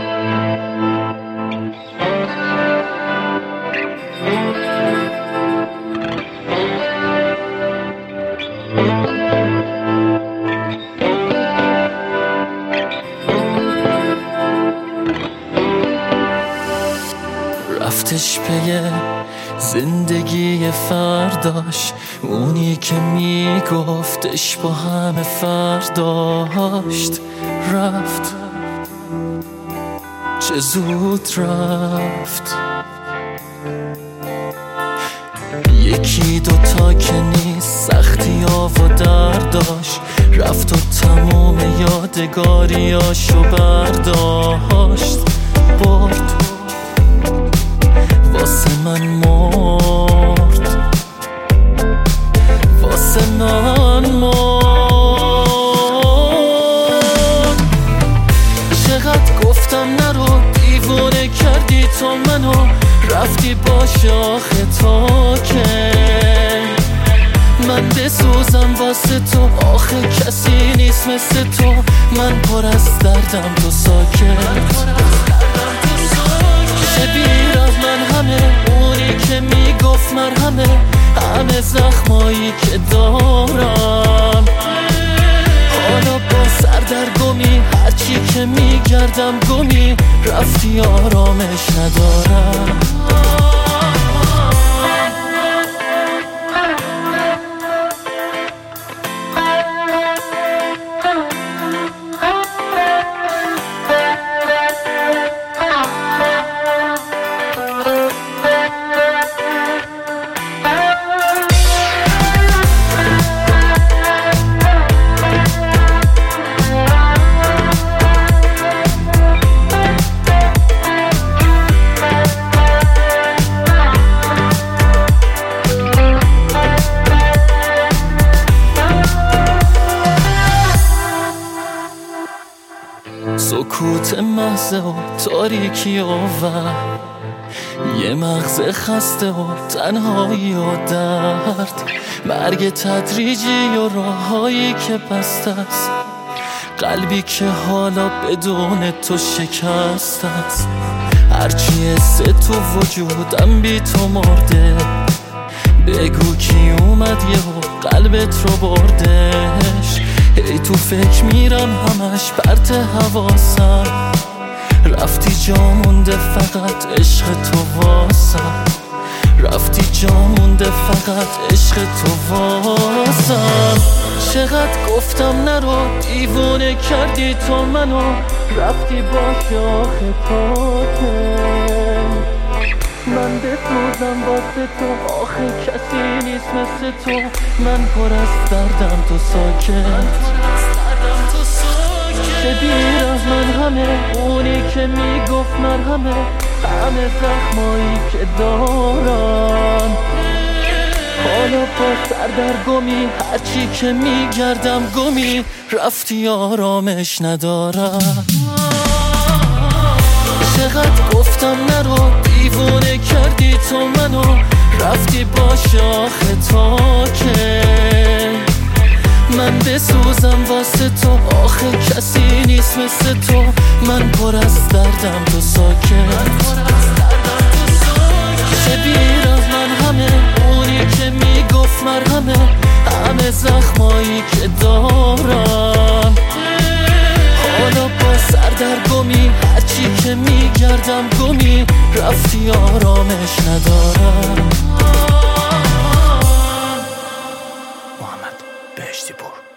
رفتش پی زندگی فرداش، اونی که میگفتش با همه فرداشت. رفت چه زود رفت. یکی دوتا که نیست، سختی ها و درداش، رفت و تموم یادگاریاشو برداشت. برد واسه من، مرد واسه من، مرد. چقدر گفتم نرو، دیوونه کردی تو منو، رفتی با شاخه تا که من بسوزم واسه تو. آخه کسی نیست مثل تو، من پر از دردم تو ساکت. شبیر از من همه، اونی که میگفت مرهمه، همه زخمایی که دارم. حالا با سردرگمی هرچی که میگردم گمی، رفتی آرامش ندارم. سکوت محض و تاریکی و یه مغز خسته و تنهایی و درد، مرگ تدریجی و راههایی که بسته است، قلبی که حالا بدون تو شکست است. هرچی حس تو وجودم بی تو مرده، بگو کی اومد یهو قلبت رو بردش. ای تو فکر میرم همش پرت حواسم، رفتی جا مونده فقط عشق تو واسم، رفتی جا مونده فقط عشق تو واسم. چقدر گفتم نرو، دیوونه کردی تو منو، رفتی با شاخه تا که من بسوزم واسه تو. آخه کسی نیست مثل تو، من پر از دردم تو ساکت. شبیر از من همه، اونی که میگفت مرهمه، همه زخمایی که دارم. حالا با سردرگمی هرچی که میگردم گمی، رفتی آرامش ندارم. چقدر گفتم نرو، دیوونه کردی تو منو، رفتی با شاخه تا که من بسوزم واسه تو. آخه کسی نیست مثل تو، من پر از دردم تو ساکت. شبیر از من همه، اونی که میگفت مرهمه، همه زخمایی که دارم. حالا با سردرگمی هرچی که میگردم گمی، رفتی آرامش ندارم. محمد بهشتی پور.